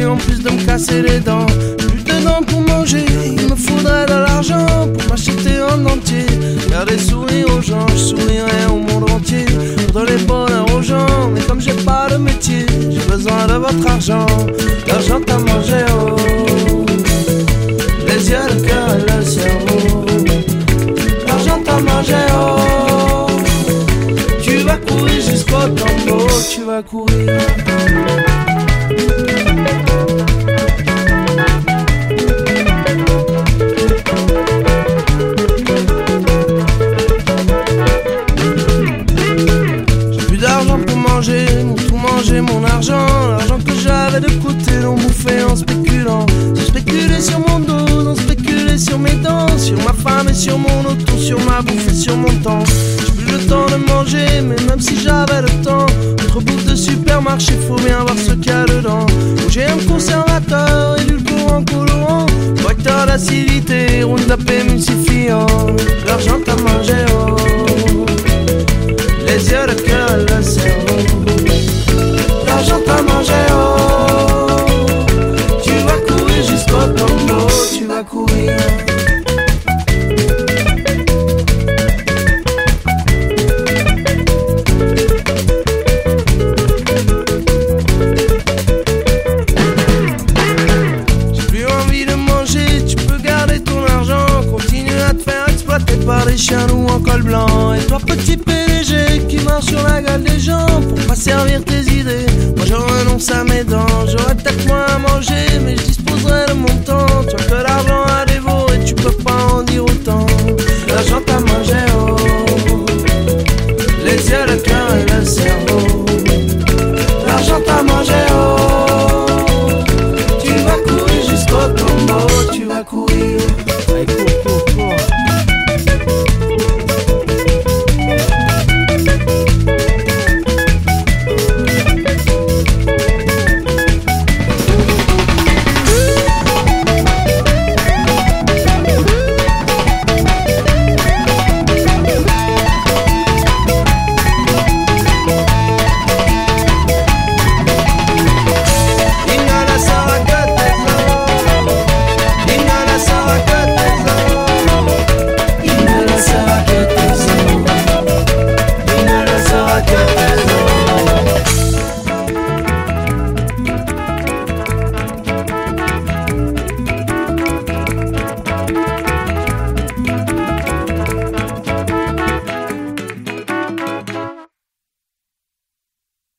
en plus de me casser les dents. Plus de dents pour manger, il me faudrait de l'argent pour m'acheter en entier. Garder sourire aux gens, je sourirais au monde entier. Pour donner bonheur aux gens, mais comme j'ai pas de métier, j'ai besoin de votre argent. L'argent t'as mangé, oh. Les yeux, le cœur et le cerveau. L'argent t'as mangé, oh. Tu vas courir jusqu'au tombeau, tu vas courir. M'ont tout mangé mon argent, l'argent que j'avais de côté l'ont bouffé en spéculant. Ils ont spéculé sur mon dos, ils ont spéculé sur mes dents, sur ma femme et sur mon auto, sur ma bouffe et sur mon temps. J'ai plus le temps de manger, mais même si j'avais le temps, entre bouffe de supermarché, faut bien voir ce qu'il y a dedans. OGM conservateur, édulcorant, colorant, correcteur d'acidité, Roundup émulsifiant. L'argent t'as mangé, oh. Les yeux, le cœur et le cerveau. L'argent t'a mangé, oh. Tu vas courir jusqu'au tombeau, tu vas courir. J'ai plus envie de manger, tu peux garder ton argent. Continue à te faire exploiter par des chiens ou en col blanc. Et toi petit PDG qui marche sur la gueule des gens pour pas servir tes idées, moi je renonce à mes dents. J'aurais peut-être moins à manger, mais je disposerai de mon temps.